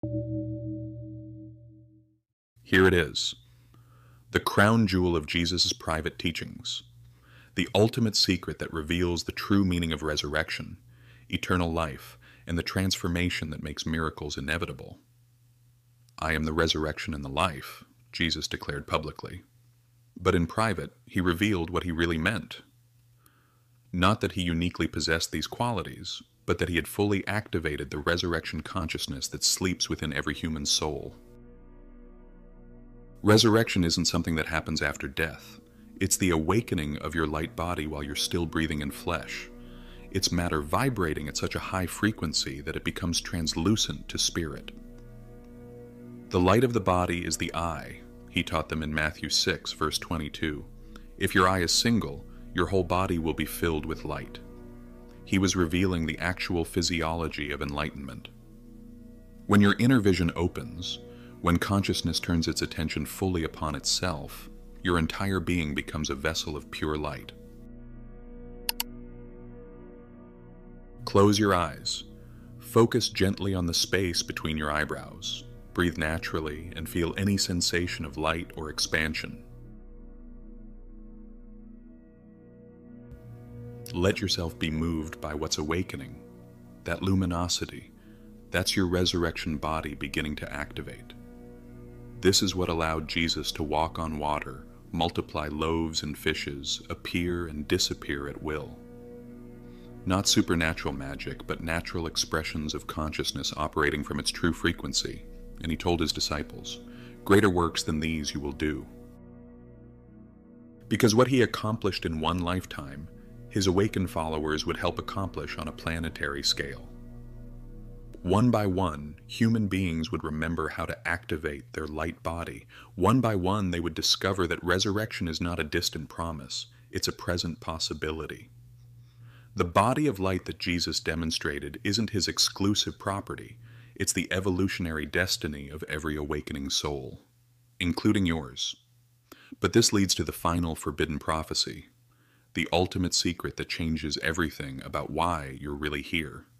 Here it is, the crown jewel of Jesus' private teachings, the ultimate secret that reveals the true meaning of resurrection, eternal life, and the transformation that makes miracles inevitable. "I am the resurrection and the life," Jesus declared publicly. But in private, he revealed what he really meant. Not that he uniquely possessed these qualities, but that he had fully activated the resurrection consciousness that sleeps within every human soul. Resurrection isn't something that happens after death. It's the awakening of your light body while you're still breathing in flesh. It's matter vibrating at such a high frequency that it becomes translucent to spirit. The light of the body is the eye, he taught them in Matthew 6, verse 22. If your eye is single, your whole body will be filled with light. He was revealing the actual physiology of enlightenment. When your inner vision opens, when consciousness turns its attention fully upon itself, your entire being becomes a vessel of pure light. Close your eyes. Focus gently on the space between your eyebrows. Breathe naturally and feel any sensation of light or expansion. Let yourself be moved by what's awakening. That luminosity, that's your resurrection body beginning to activate. This is what allowed Jesus to walk on water, multiply loaves and fishes, appear and disappear at will. Not supernatural magic, but natural expressions of consciousness operating from its true frequency. And he told his disciples, "Greater works than these you will do." Because what he accomplished in one lifetime, his awakened followers would help accomplish on a planetary scale. One by one, human beings would remember how to activate their light body. One by one, they would discover that resurrection is not a distant promise, it's a present possibility. The body of light that Jesus demonstrated isn't his exclusive property, it's the evolutionary destiny of every awakening soul, including yours. But this leads to the final forbidden prophecy, the ultimate secret that changes everything about why you're really here.